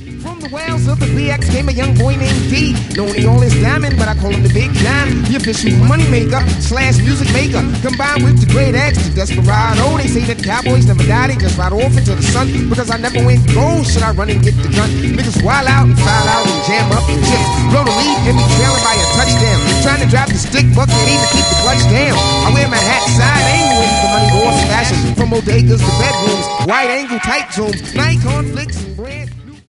From the wells of the BX came a young boy named D. Known he all his diamond, but I call him the Big John. The official money maker slash music maker. Combined with the great X, the desperado. They say that cowboys never die, they just ride off into the sun. Because I never went gold, should I run and get the gun? Niggas wild out and foul out and jam up and chips. Blow the lead and be trailing by a touchdown. Trying to drop the stick, but can't even keep the clutch down. I wear my hat side angle with the money horse fashion. From bodegas to bedrooms, wide angle tight zooms, night conflicts and bread.